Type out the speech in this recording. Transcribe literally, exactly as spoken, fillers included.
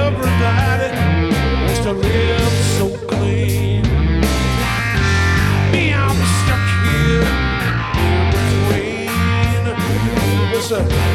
everybody wants to live so clean. Me, I'm stuck here in between. Listen.